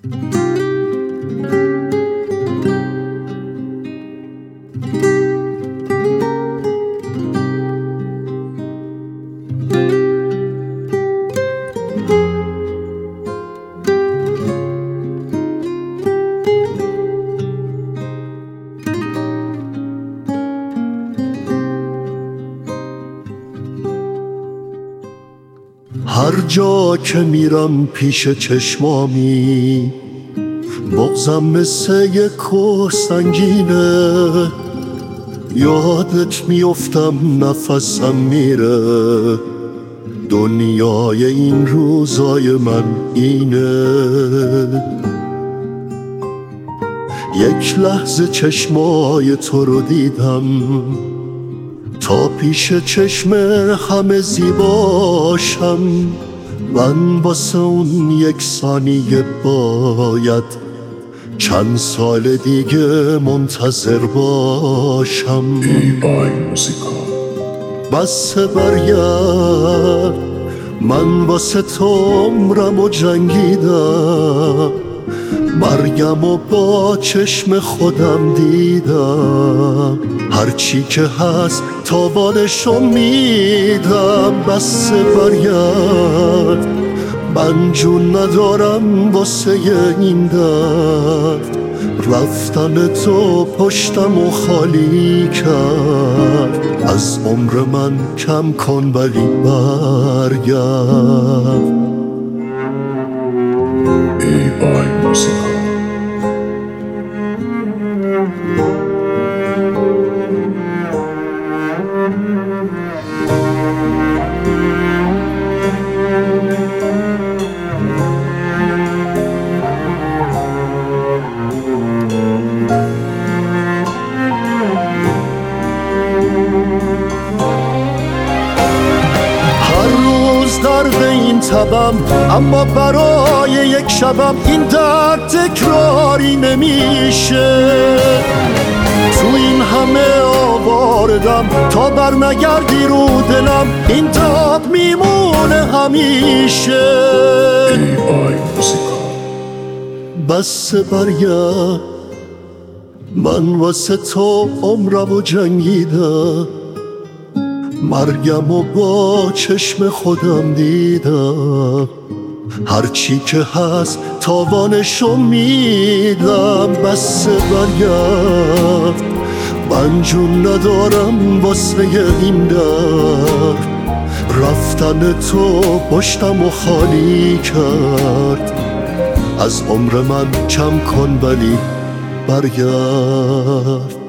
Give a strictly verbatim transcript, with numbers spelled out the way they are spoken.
هر جا که میرم پیش چشمامی بغضم مثل یک کوه سنگینه، یادت میفتم نفسم میره، دنیای این روزای من اینه. یک لحظه چشمای تو رو دیدم تا پیش چشم همه زیباشم، من واسه اون یک ثانیه باید چند سال دیگه منتظر باشم. ای آی موزیکا بس برگرد، من واسه تو عمرم و جنگیدم، مرگم و با چشم خودم دیدم، هرچی که هست تاوانشو میدم. بس برگرد، من جون ندارم واسه این درد، رفتن تو پشتم و خالی کرد، از عمر من کم کن ولی برگرد. ای آی موزیکا درد این تبم، اما برای یک شبم این درد تکراری نمیشه. تو این همه آواردم تا بر نگردی رو دلم، این داد میمونه همیشه. ای آی موزیکا بس برگرد، من واسه تو عمرم و جنگیدم، مرگم و با چشم خودم دیدم، هرچی که هست تاوانشو میدم. بس برگرد، من جون ندارم واسه این درد، رفتن تو پشتم و خالی کرد، از عمر من کم کن ولی برگرد.